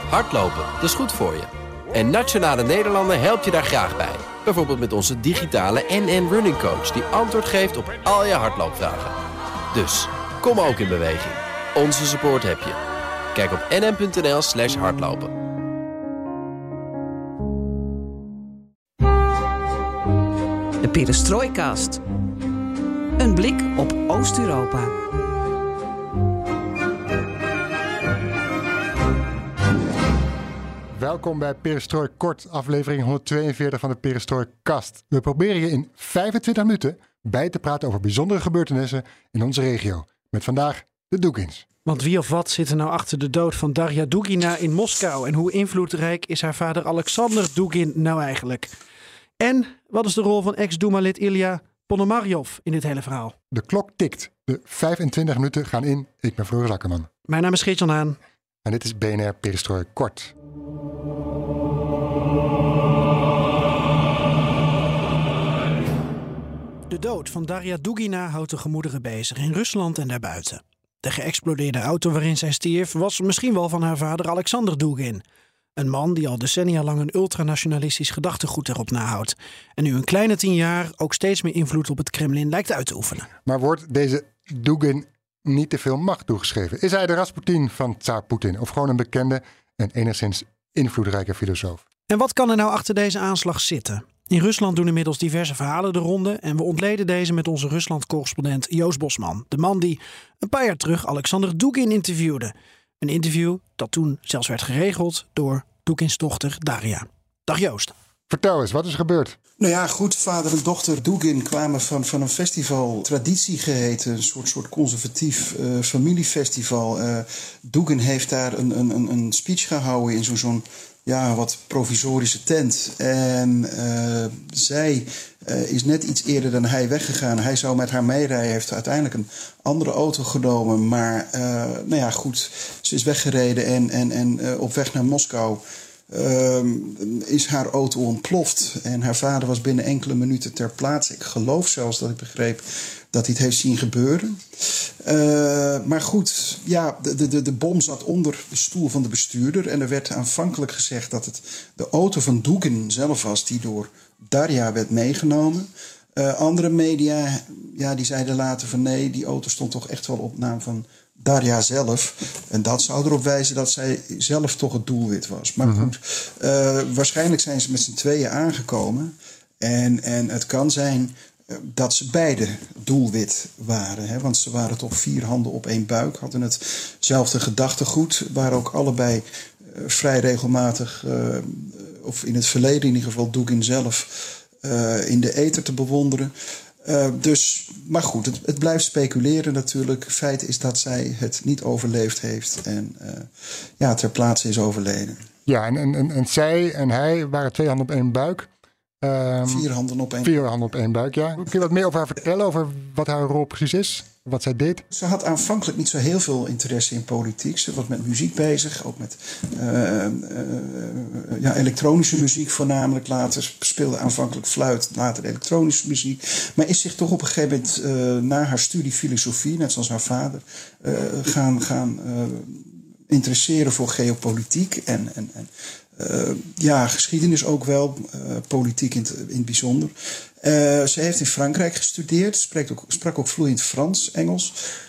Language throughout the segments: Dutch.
Hardlopen, dat is goed voor je. En Nationale Nederlanden helpt je daar graag bij. Bijvoorbeeld met onze digitale NN Running Coach... die antwoord geeft op al je hardloopvragen. Dus, kom ook in beweging. Onze support heb je. Kijk op nn.nl/hardlopen. De Perestrooikast. Een blik op Oost-Europa. Welkom bij Perestrooi Kort, aflevering 142 van de Perestroikast. We proberen je in 25 minuten bij te praten over bijzondere gebeurtenissen in onze regio. Met vandaag de Dugins. Want wie of wat zit er nou achter de dood van Darja Dugina in Moskou? En hoe invloedrijk is haar vader Alexander Dugin nou eigenlijk? En wat is de rol van ex-Douma-lid Ilya Ponomaryov in dit hele verhaal? De klok tikt. De 25 minuten gaan in. Ik ben Floris Akkerman. Mijn naam is Geert-Jan Haan. En dit is BNR Perestrooi Kort. De dood van Darja Dugina houdt de gemoederen bezig in Rusland en daarbuiten. De geëxplodeerde auto waarin zij stierf was misschien wel van haar vader Alexander Dugin. Een man die al decennia lang een ultranationalistisch gedachtegoed erop nahoudt. En nu een kleine 10 jaar ook steeds meer invloed op het Kremlin lijkt uit te oefenen. Maar wordt deze Dugin niet te veel macht toegeschreven? Is hij de Rasputin van Tsaar Poetin? Of gewoon een bekende en enigszins invloedrijke filosoof? En wat kan er nou achter deze aanslag zitten? In Rusland doen inmiddels diverse verhalen de ronde en we ontleden deze met onze Rusland-correspondent Joost Bosman. De man die een paar jaar terug Alexander Dugin interviewde. Een interview dat toen zelfs werd geregeld door Dugins dochter Darja. Dag Joost. Vertel eens, wat is er gebeurd? Nou ja, goed, vader en dochter Dugin kwamen van een festival, Traditie geheten, een soort conservatief familiefestival. Dugin heeft daar een speech gehouden in zo'n wat provisorische tent. En zij is net iets eerder dan hij weggegaan. Hij zou met haar meerijden, heeft uiteindelijk een andere auto genomen. Maar goed, ze is weggereden en op weg naar Moskou is haar auto ontploft. En haar vader was binnen enkele minuten ter plaatse. Ik geloof zelfs dat ik begreep dat hij het heeft zien gebeuren. Maar goed, ja, de bom zat onder de stoel van de bestuurder. En er werd aanvankelijk gezegd dat het de auto van Dugin zelf was die door Darja werd meegenomen. Andere media die zeiden later van nee, die auto stond toch echt wel op naam van Darja zelf. En dat zou erop wijzen dat zij zelf toch het doelwit was. Maar goed, waarschijnlijk zijn ze met z'n tweeën aangekomen. En het kan zijn dat ze beide doelwit waren. Hè? Want ze waren toch 4 handen op 1 buik. Hadden hetzelfde gedachtegoed. Waren ook allebei vrij regelmatig, of in het verleden in ieder geval, Dugin zelf in de ether te bewonderen. Maar goed, het blijft speculeren natuurlijk. Feit is dat zij het niet overleefd heeft en ter plaatse is overleden. Ja, en zij en hij waren 2 handen op 1 buik. 4 handen op 1 buik. 4 handen op 1 buik, ja. Kun je wat meer over haar vertellen, over wat haar rol precies is? Wat zij deed? Ze had aanvankelijk niet zo heel veel interesse in politiek. Ze was met muziek bezig, ook met elektronische muziek voornamelijk. Later speelde aanvankelijk fluit, later elektronische muziek. Maar is zich toch op een gegeven moment na haar studie filosofie, net zoals haar vader, gaan interesseren voor geopolitiek en geschiedenis ook wel, politiek in het bijzonder. Ze heeft in Frankrijk gestudeerd, sprak ook vloeiend Frans, Engels.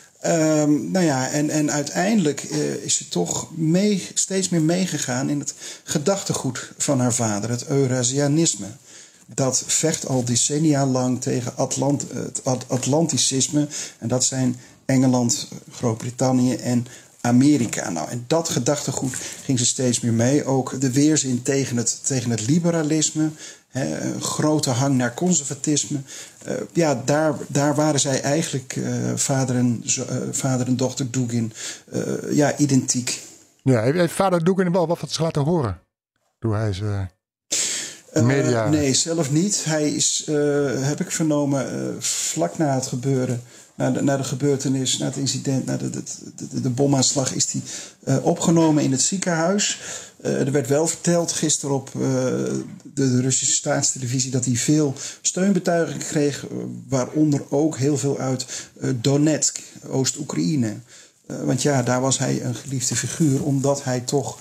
En uiteindelijk is ze toch steeds meer meegegaan in het gedachtegoed van haar vader, het Eurasianisme. Dat vecht al decennia lang tegen het Atlanticisme. En dat zijn Engeland, Groot-Brittannië en Amerika. Nou, en dat gedachtegoed ging ze steeds meer mee. Ook de weerzin tegen het liberalisme. Een grote hang naar conservatisme. Daar waren zij eigenlijk, vader en dochter Dugin, identiek. Ja, heeft vader Dugin wel wat laten horen? Toen hij ze media... Nee, zelf niet. Hij is, heb ik vernomen, vlak na het gebeuren, na de gebeurtenis, na het incident, na de bomaanslag, is hij opgenomen in het ziekenhuis. Er werd wel verteld gisteren op de Russische staatstelevisie dat hij veel steunbetuigingen kreeg, waaronder ook heel veel uit Donetsk, Oost-Oekraïne. Want ja, daar was hij een geliefde figuur, omdat hij toch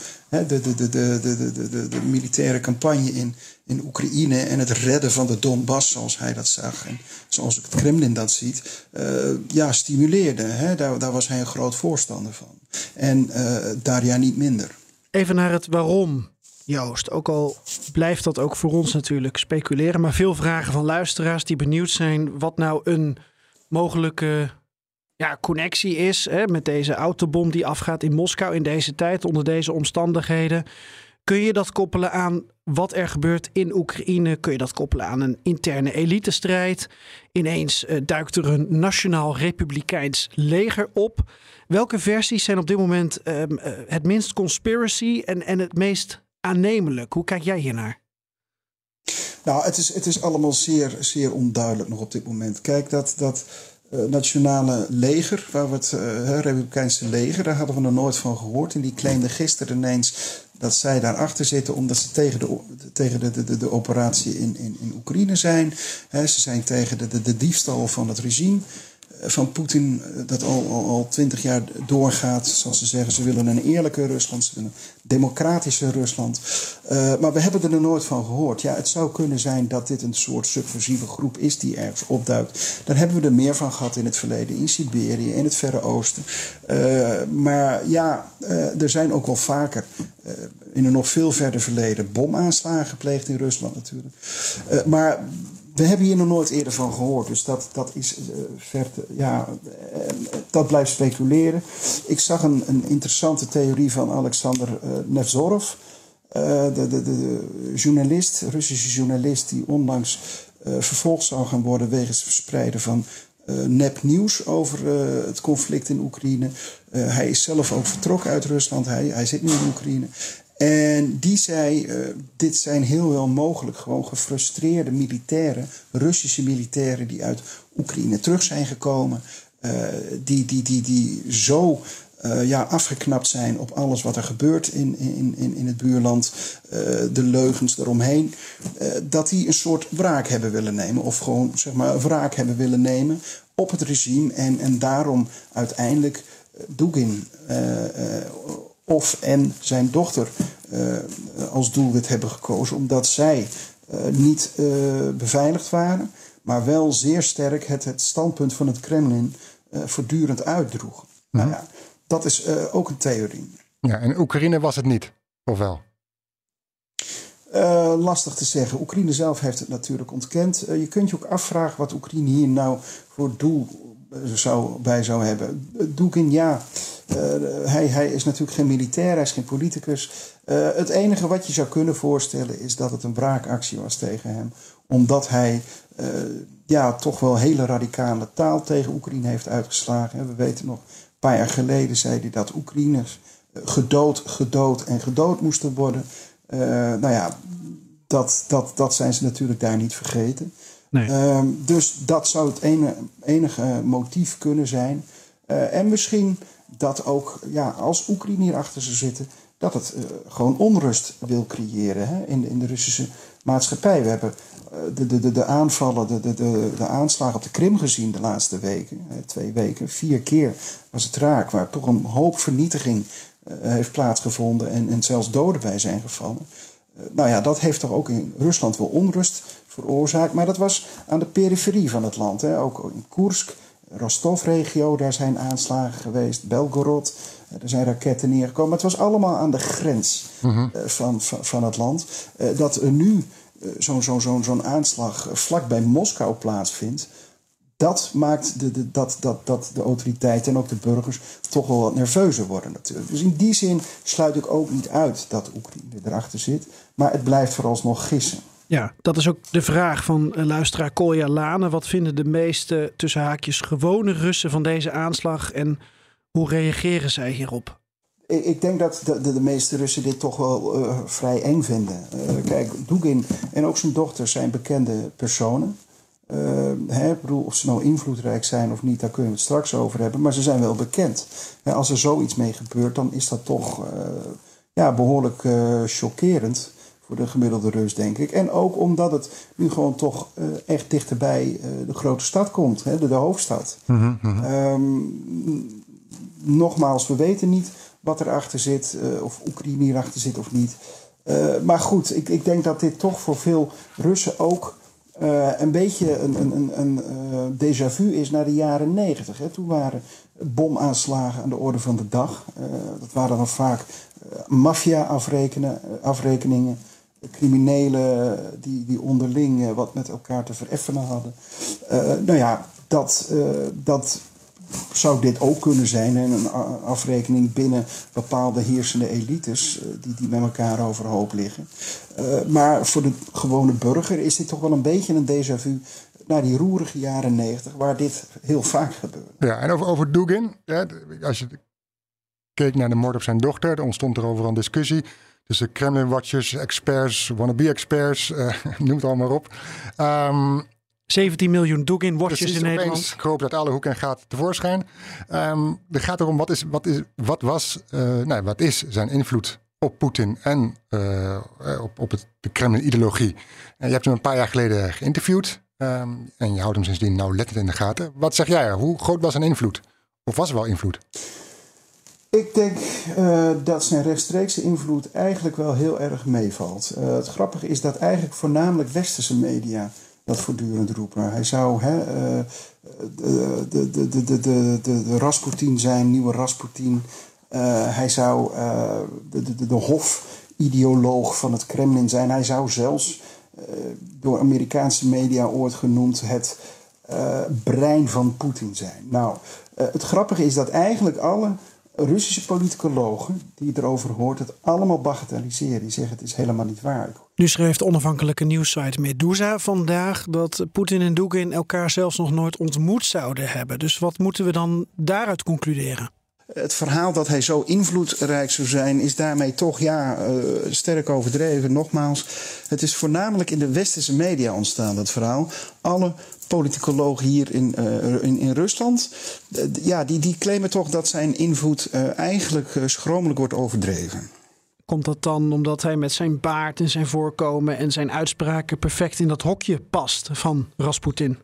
de militaire campagne in Oekraïne en het redden van de Donbass, zoals hij dat zag en zoals het Kremlin dat ziet, stimuleerde. Hè? Daar was hij een groot voorstander van. En Daria niet minder. Even naar het waarom, Joost. Ook al blijft dat ook voor ons natuurlijk speculeren, maar veel vragen van luisteraars die benieuwd zijn wat nou een mogelijke connectie is met deze autobom die afgaat in Moskou in deze tijd, onder deze omstandigheden. Kun je dat koppelen aan wat er gebeurt in Oekraïne? Kun je dat koppelen aan een interne elitestrijd? Ineens duikt er een nationaal republikeins leger op. Welke versies zijn op dit moment het minst conspiracy en het meest aannemelijk? Hoe kijk jij hiernaar? Nou, het is allemaal zeer, zeer onduidelijk nog op dit moment. Kijk, dat nationale leger, waar we het Republikeinse leger, daar hadden we nog nooit van gehoord. En die claimde gisteren ineens dat zij daarachter zitten omdat ze tegen de operatie in Oekraïne zijn. Ze zijn tegen de diefstal van het regime van Poetin, dat al 20 jaar doorgaat. Zoals ze zeggen, ze willen een eerlijke Rusland, ze willen een democratische Rusland. Maar we hebben er nog nooit van gehoord. Ja, het zou kunnen zijn dat dit een soort subversieve groep is die ergens opduikt. Daar hebben we er meer van gehad in het verleden, in Siberië, in het Verre Oosten. Maar ja, er zijn ook wel vaker in een nog veel verder verleden bomaanslagen gepleegd in Rusland natuurlijk. Maar we hebben hier nog nooit eerder van gehoord. Dus dat is dat blijft speculeren. Ik zag een interessante theorie van Alexander Nevzorov. De journalist, Russische journalist die onlangs vervolgd zou gaan worden wegens het verspreiden van nepnieuws over het conflict in Oekraïne. Hij is zelf ook vertrokken uit Rusland. Hij zit nu in Oekraïne. En die zei, dit zijn heel wel mogelijk gewoon gefrustreerde militairen, Russische militairen die uit Oekraïne terug zijn gekomen. Die zo afgeknapt zijn op alles wat er gebeurt in het buurland, de leugens eromheen, dat die een soort wraak hebben willen nemen. Of gewoon wraak hebben willen nemen op het regime. En daarom uiteindelijk Dugin en zijn dochter als doelwit hebben gekozen, omdat zij niet beveiligd waren, maar wel zeer sterk het standpunt van het Kremlin voortdurend uitdroegen. Nou ja, dat is ook een theorie. Ja, en Oekraïne was het niet, of wel? Lastig te zeggen. Oekraïne zelf heeft het natuurlijk ontkend. Je kunt je ook afvragen wat Oekraïne hier nou voor doel zou hebben. Dugin, hij is natuurlijk geen militair, hij is geen politicus. Het enige wat je zou kunnen voorstellen is dat het een wraakactie was tegen hem. Omdat hij toch wel hele radicale taal tegen Oekraïne heeft uitgeslagen. We weten nog, een paar jaar geleden zei hij dat Oekraïners gedood moesten worden. Dat zijn ze natuurlijk daar niet vergeten. Nee. Dus dat zou het enige motief kunnen zijn. En misschien dat ook, als Oekraïne hier achter ze zitten, dat het gewoon onrust wil creëren in de Russische maatschappij. We hebben de aanvallen, de aanslagen op de Krim gezien de laatste weken. 2 weken, 4 keer was het raak, waar toch een hoop vernietiging heeft plaatsgevonden en zelfs doden bij zijn gevallen. Dat heeft toch ook in Rusland wel onrust veroorzaakt. Maar dat was aan de periferie van het land. Ook in Koersk, Rostov-regio, daar zijn aanslagen geweest. Belgorod, er zijn raketten neergekomen. Het was allemaal aan de grens van het land. Dat er nu zo'n aanslag vlak bij Moskou plaatsvindt, dat maakt dat de autoriteiten en ook de burgers toch wel wat nerveuzer worden natuurlijk. Dus in die zin sluit ik ook niet uit dat Oekraïne erachter zit. Maar het blijft vooralsnog gissen. Ja, dat is ook de vraag van luisteraar Kolja Lane. Wat vinden de meeste, tussen haakjes, gewone Russen van deze aanslag en hoe reageren zij hierop? Ik denk dat de meeste Russen dit toch wel vrij eng vinden. Kijk, Dugin en ook zijn dochter zijn bekende personen. Ik bedoel, of ze nou invloedrijk zijn of niet, daar kunnen we het straks over hebben. Maar ze zijn wel bekend. Als er zoiets mee gebeurt, dan is dat toch behoorlijk chockerend voor de gemiddelde Rus, denk ik. En ook omdat het nu gewoon toch echt dichterbij de grote stad komt, de hoofdstad. Nogmaals, we weten niet wat erachter zit, of Oekraïne hierachter zit of niet. Maar goed, ik denk dat dit toch voor veel Russen ook een beetje een déjà vu is naar de jaren 90. Hè. Toen waren bomaanslagen aan de orde van de dag. Dat waren dan vaak maffia-afrekeningen. Criminelen die onderling wat met elkaar te vereffenen hadden. Dat zou dit ook kunnen zijn. En een afrekening binnen bepaalde heersende elites die met elkaar overhoop liggen. Maar voor de gewone burger is dit toch wel een beetje een déjà vu naar die roerige jaren 90, waar dit heel vaak gebeurde. Ja, en over Dugin, als je keek naar de moord op zijn dochter, er ontstond er overal een discussie tussen Kremlin-watchers, experts, wannabe-experts, noem het allemaal op. 17 miljoen Dugin-watchers in Nederland. Opeens kroop uit alle hoeken en gaat tevoorschijn. Er gaat erom, wat is zijn invloed op Poetin en op de Kremlin-ideologie? Je hebt hem een paar jaar geleden geïnterviewd en je houdt hem sindsdien nauwlettend in de gaten. Wat zeg jij? Hoe groot was zijn invloed? Of was er wel invloed? Ik denk dat zijn rechtstreekse invloed eigenlijk wel heel erg meevalt. Het grappige is dat eigenlijk voornamelijk westerse media dat voortdurend roepen. Hij zou de Rasputin zijn, nieuwe Rasputin. Hij zou de hofideoloog van het Kremlin zijn. Hij zou zelfs door Amerikaanse media ooit genoemd het brein van Poetin zijn. Nou, het grappige is dat eigenlijk alle Russische politicologen die je erover hoort het allemaal bagatelliseren. Die zeggen het is helemaal niet waar. Nu schreef de onafhankelijke nieuwssite Meduza vandaag dat Poetin en Dugin elkaar zelfs nog nooit ontmoet zouden hebben. Dus wat moeten we dan daaruit concluderen? Het verhaal dat hij zo invloedrijk zou zijn is daarmee toch sterk overdreven. Nogmaals, het is voornamelijk in de westerse media ontstaan, dat verhaal. Alle politicologen hier in Rusland, die claimen toch dat zijn invloed eigenlijk schromelijk wordt overdreven. Komt dat dan omdat hij met zijn baard en zijn voorkomen en zijn uitspraken perfect in dat hokje past van Rasputin?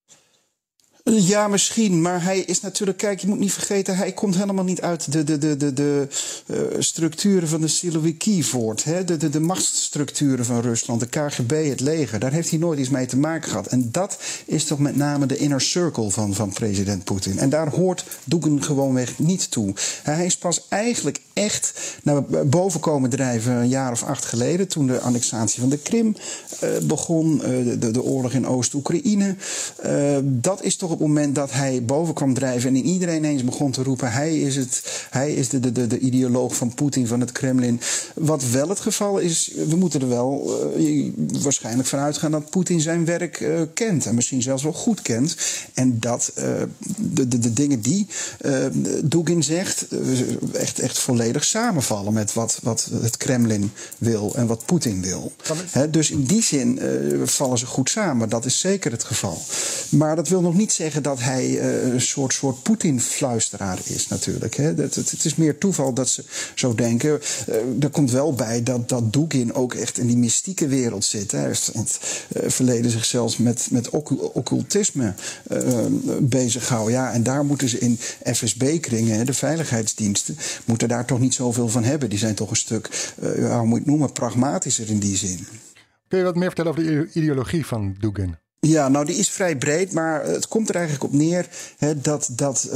Ja, misschien. Maar hij is natuurlijk... Kijk, je moet niet vergeten... hij komt helemaal niet uit de structuren van de Siloviki voort. Hè? De machtsstructuren van Rusland. De KGB, het leger. Daar heeft hij nooit iets mee te maken gehad. En dat is toch met name de inner circle van president Poetin. En daar hoort Dugin gewoonweg niet toe. Hij is pas eigenlijk echt naar boven komen drijven een jaar of 8 geleden. Toen de annexatie van de Krim begon. De oorlog in Oost-Oekraïne. Dat is toch op het moment dat hij boven kwam drijven en in iedereen eens begon te roepen hij is de ideoloog van Poetin, van het Kremlin. Wat wel het geval is, we moeten er wel waarschijnlijk van uitgaan dat Poetin zijn werk kent en misschien zelfs wel goed kent. En dat de dingen die Dugin zegt echt volledig samenvallen met wat het Kremlin wil en wat Poetin wil. Dus in die zin vallen ze goed samen. Dat is zeker het geval. Maar dat wil nog niet zeggen dat hij een soort Poetin-fluisteraar is natuurlijk. Het is meer toeval dat ze zo denken. Er komt wel bij dat Dugin ook echt in die mystieke wereld zit. Hij heeft in het verleden zich zelfs met occultisme bezighouden. Ja, en daar moeten ze in FSB-kringen, de veiligheidsdiensten, moeten daar toch niet zoveel van hebben. Die zijn toch een stuk, hoe moet je het noemen, pragmatischer in die zin. Kun je wat meer vertellen over de ideologie van Dugin? Ja, nou die is vrij breed, maar het komt er eigenlijk op neer dat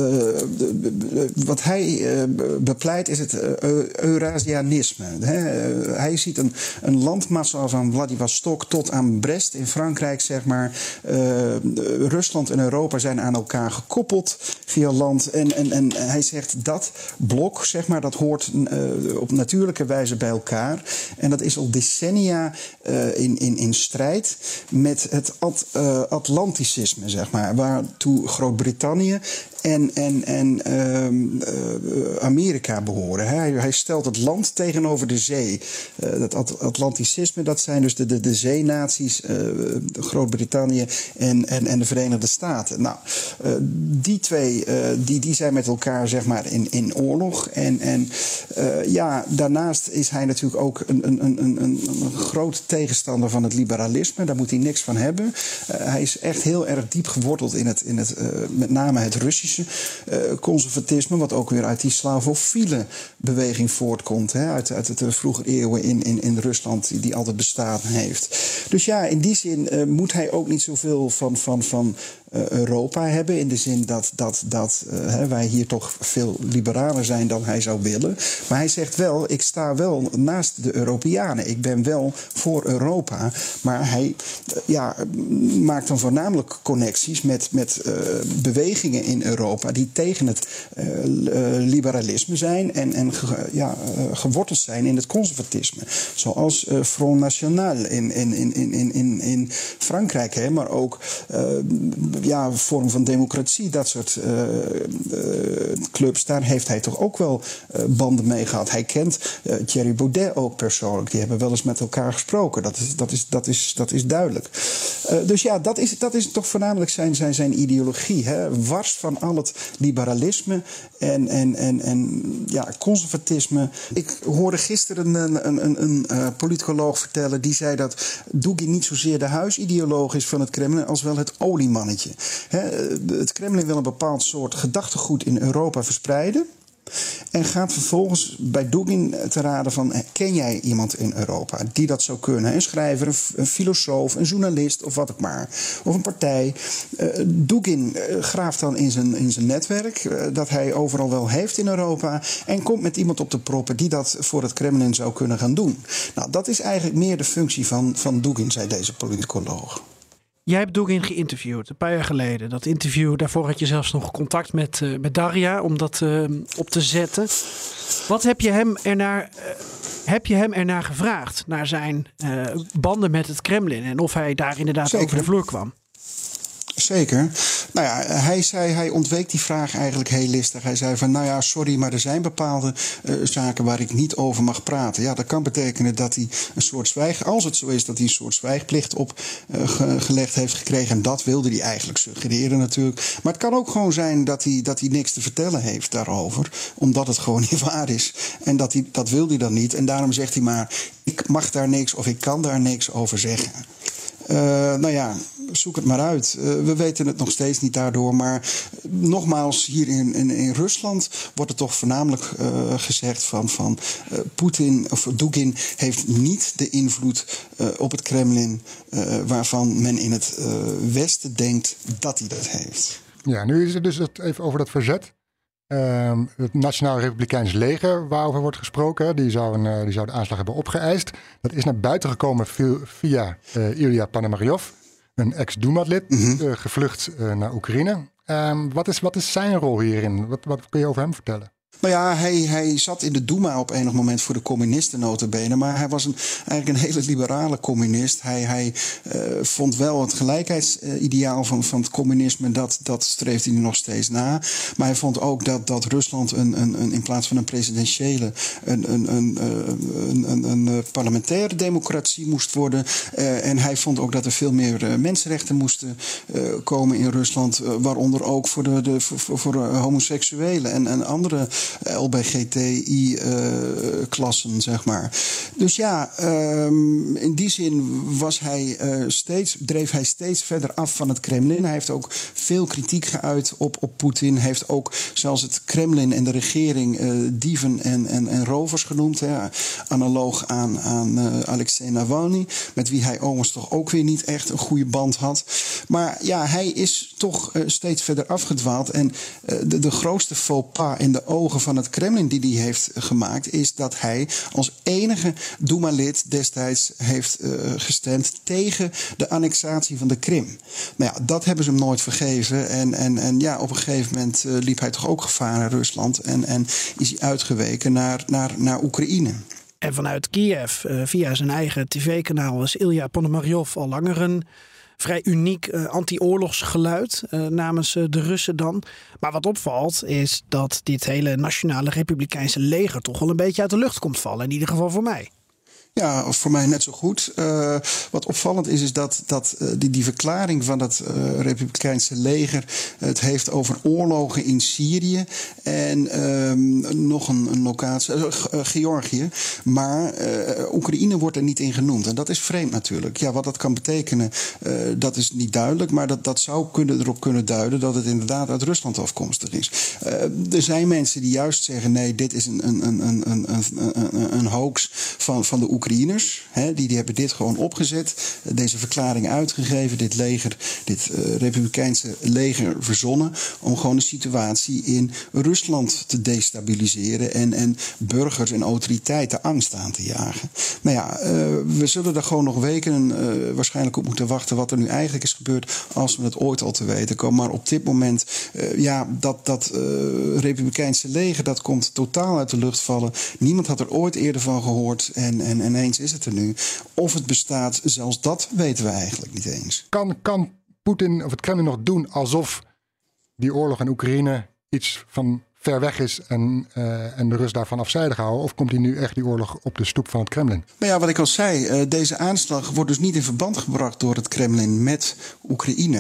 wat hij bepleit is het Eurasianisme. Hij ziet een landmassa van Vladivostok tot aan Brest in Frankrijk, zeg maar. Rusland en Europa zijn aan elkaar gekoppeld via land. En hij zegt dat blok, zeg maar, dat hoort op natuurlijke wijze bij elkaar. En dat is al decennia in strijd met het Atlanticisme, zeg maar, waartoe Groot-Brittannië en Amerika behoren. Hij stelt het land tegenover de zee. Dat Atlanticisme, dat zijn dus de zeenaties, Groot-Brittannië en de Verenigde Staten. Nou, die twee die zijn met elkaar, zeg maar, in oorlog. En daarnaast is hij natuurlijk ook een groot tegenstander van het liberalisme. Daar moet hij niks van hebben. Hij is echt heel erg diep geworteld in het met name het Russische conservatisme, wat ook weer uit die slavofiele beweging voortkomt. Hè, uit de vroege eeuwen in Rusland, die altijd bestaan heeft. Dus ja, in die zin moet hij ook niet zoveel van Europa hebben. In de zin dat wij hier toch veel liberaler zijn dan hij zou willen. Maar hij zegt wel, ik sta wel naast de Europeanen. Ik ben wel voor Europa. Maar hij maakt dan voornamelijk connecties met bewegingen in Europa die tegen het liberalisme zijn en geworteld zijn in het conservatisme. Zoals Front National in Frankrijk, hè, maar ook vorm van democratie, dat soort clubs, daar heeft hij toch ook wel banden mee gehad. Hij kent Thierry Baudet ook persoonlijk. Die hebben wel eens met elkaar gesproken. Dat is duidelijk. Dus ja, dat is toch voornamelijk zijn ideologie. Hè? Wars van al het liberalisme en conservatisme. Ik hoorde gisteren een politicoloog vertellen, die zei dat Dugin niet zozeer de huisideoloog is van het Kremlin als wel het oliemannetje. Het Kremlin wil een bepaald soort gedachtegoed in Europa verspreiden. En gaat vervolgens bij Dugin te raden van, ken jij iemand in Europa die dat zou kunnen? Een schrijver, een filosoof, een journalist of wat ook maar. Of een partij. Dugin graaft dan in zijn netwerk, dat hij overal wel heeft in Europa, en komt met iemand op de proppen die dat voor het Kremlin zou kunnen gaan doen. Nou, dat is eigenlijk meer de functie van Dugin, zei deze politicoloog. Jij hebt Dugin geïnterviewd, een paar jaar geleden. Dat interview, daarvoor had je zelfs nog contact met Daria om dat op te zetten. Wat heb je hem ernaar gevraagd? Naar zijn banden met het Kremlin en of hij daar inderdaad over de vloer kwam? Zeker. Nou ja, hij ontweek die vraag eigenlijk heel listig. Hij zei van, sorry, maar er zijn bepaalde zaken waar ik niet over mag praten. Ja, dat kan betekenen dat hij een soort als het zo is, dat hij een soort zwijgplicht opgelegd heeft gekregen. En dat wilde hij eigenlijk suggereren natuurlijk. Maar het kan ook gewoon zijn dat hij niks te vertellen heeft daarover. Omdat het gewoon niet waar is. En dat wil hij dan niet. En daarom zegt hij maar, ik mag daar niks of ik kan daar niks over zeggen. Zoek het maar uit. We weten het nog steeds niet daardoor. Maar nogmaals, hier in Rusland wordt het toch voornamelijk gezegd van Poetin of Dugin heeft niet de invloed op het Kremlin waarvan men in het Westen denkt dat hij dat heeft. Ja, nu is het dus even over dat verzet. Het Nationaal Republikeins Leger, waarover wordt gesproken, die zou de aanslag hebben opgeëist. Dat is naar buiten gekomen via Ilya Ponomaryov, een ex-Duma-lid, gevlucht naar Oekraïne. Wat is zijn rol hierin? Wat kun je over hem vertellen? Nou ja, hij zat in de Duma op enig moment voor de communisten nota bene. Maar hij was eigenlijk een hele liberale communist. Hij vond wel het gelijkheidsideaal van het communisme. Dat streeft hij nu nog steeds na. Maar hij vond ook dat Rusland in plaats van een presidentiële een parlementaire democratie moest worden. En hij vond ook dat er veel meer mensenrechten moesten komen in Rusland. Waaronder ook voor homoseksuelen en andere LBGTI-klassen, zeg maar. Dus ja, in die zin dreef hij steeds verder af van het Kremlin. Hij heeft ook veel kritiek geuit op Poetin. Hij heeft ook zelfs het Kremlin en de regering dieven en rovers genoemd. Hè, analoog aan Alexei Navalny, met wie hij overigens toch ook weer niet echt een goede band had. Maar ja, hij is toch steeds verder afgedwaald. En de grootste faux pas in de ogen van het Kremlin die hij heeft gemaakt, is dat hij als enige Duma-lid destijds heeft gestemd tegen de annexatie van de Krim. Nou ja, dat hebben ze hem nooit vergeven. En op een gegeven moment liep hij toch ook gevaar in Rusland en is hij uitgeweken naar Oekraïne. En vanuit Kiev, via zijn eigen tv-kanaal, is Ilya Ponomaryov al langer een vrij uniek anti-oorlogsgeluid namens de Russen dan. Maar wat opvalt is dat dit hele Nationale Republikeinse leger toch wel een beetje uit de lucht komt vallen. In ieder geval voor mij. Ja, voor mij net zo goed. Wat opvallend is dat die verklaring van het Republikeinse leger het heeft over oorlogen in Syrië en nog een locatie, Georgië. Maar Oekraïne wordt er niet in genoemd. En dat is vreemd natuurlijk. Ja, wat dat kan betekenen, dat is niet duidelijk. Maar dat zou erop kunnen duiden dat het inderdaad uit Rusland afkomstig is. Er zijn mensen die juist zeggen, nee, dit is een hoax van de Oekraïners. Die hebben dit gewoon opgezet, deze verklaring uitgegeven, dit Republikeinse leger verzonnen om gewoon de situatie in Rusland te destabiliseren en burgers en autoriteiten angst aan te jagen. Nou ja, we zullen daar gewoon nog weken waarschijnlijk op moeten wachten wat er nu eigenlijk is gebeurd als we het ooit al te weten komen. Maar op dit moment, dat Republikeinse leger, dat komt totaal uit de lucht vallen. Niemand had er ooit eerder van gehoord en ineens is het er nu. Of het bestaat, zelfs dat weten we eigenlijk niet eens. Kan Poetin of het Kremlin nog doen alsof die oorlog in Oekraïne iets van ver weg is en de Rus daarvan afzijdig houden? Of komt hij nu echt die oorlog op de stoep van het Kremlin? Nou ja, wat ik al zei, deze aanslag wordt dus niet in verband gebracht door het Kremlin met Oekraïne.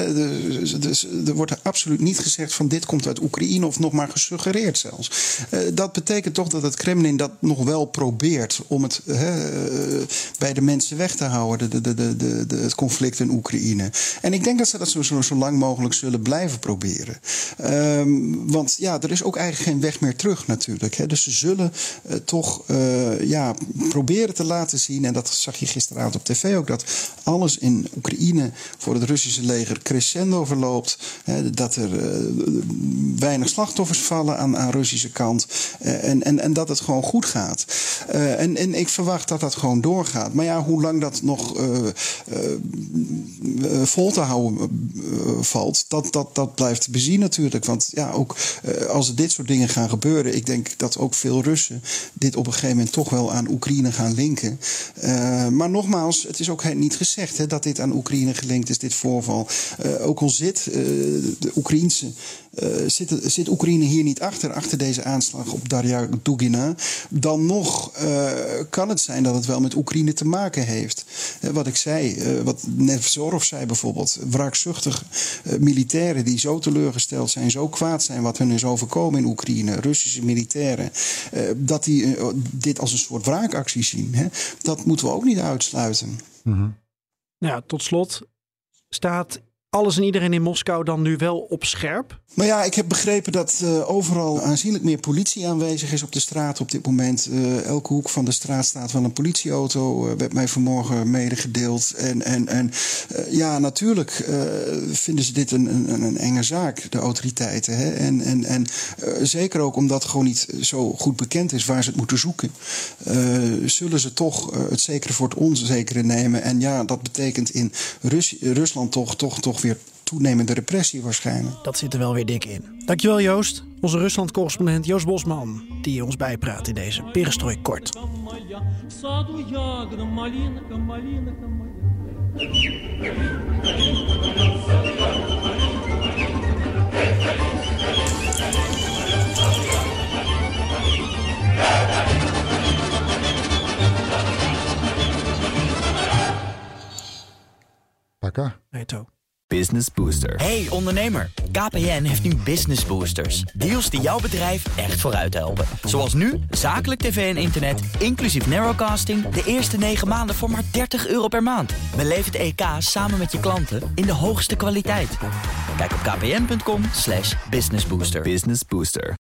Er wordt absoluut niet gezegd van dit komt uit Oekraïne of nog maar gesuggereerd zelfs. Dat betekent toch dat het Kremlin dat nog wel probeert om het bij de mensen weg te houden, het conflict in Oekraïne. En ik denk dat ze dat zo lang mogelijk zullen blijven proberen. Want ja, er is ook eigenlijk geen weg meer terug natuurlijk. Dus ze zullen toch proberen te laten zien, en dat zag je gisteravond op tv ook, dat alles in Oekraïne voor het Russische leger crescendo verloopt. Dat er weinig slachtoffers vallen aan Russische kant. En dat het gewoon goed gaat. En ik verwacht dat dat gewoon doorgaat. Maar ja, hoe lang dat nog vol te houden valt, dat blijft te bezien natuurlijk. Want ja, ook als er dit soort dingen gaan gebeuren, ik denk dat ook veel Russen dit op een gegeven moment toch wel aan Oekraïne gaan linken. Maar nogmaals, het is ook niet gezegd dat dit aan Oekraïne gelinkt is, dit voorval. Ook al zit de Oekraïense zit Oekraïne hier niet achter deze aanslag op Daria Dugina, dan nog kan het zijn dat het wel met Oekraïne te maken heeft. Wat ik zei, wat Nevzorov zei bijvoorbeeld, wraakzuchtig militairen die zo teleurgesteld zijn, zo kwaad zijn wat hun is overkomen in Oekraïne, Russische militairen, dat die dit als een soort wraakactie zien. Dat moeten we ook niet uitsluiten. Mm-hmm. Ja, tot slot, staat alles en iedereen in Moskou dan nu wel op scherp? Nou ja, ik heb begrepen dat overal aanzienlijk meer politie aanwezig is op de straat op dit moment. Elke hoek van de straat staat wel een politieauto, werd mij vanmorgen medegedeeld. En natuurlijk vinden ze dit een enge zaak, de autoriteiten. En zeker ook omdat het gewoon niet zo goed bekend is waar ze het moeten zoeken. Zullen ze toch het zekere voor het onzekere nemen. En ja, dat betekent in Rusland toch weer toenemende repressie waarschijnlijk. Dat zit er wel weer dik in. Dankjewel Joost, onze Rusland-correspondent Joost Bosman, die ons bijpraat in deze Perestroik Kort. Paka. Hey To. Business Booster. Hey ondernemer, KPN heeft nu Business Boosters. Deals die jouw bedrijf echt vooruit helpen. Zoals nu, zakelijk tv en internet, inclusief narrowcasting, de eerste 9 maanden voor maar €30 per maand. Beleef het EK samen met je klanten in de hoogste kwaliteit. Kijk op kpn.com/businessbooster. Business Booster.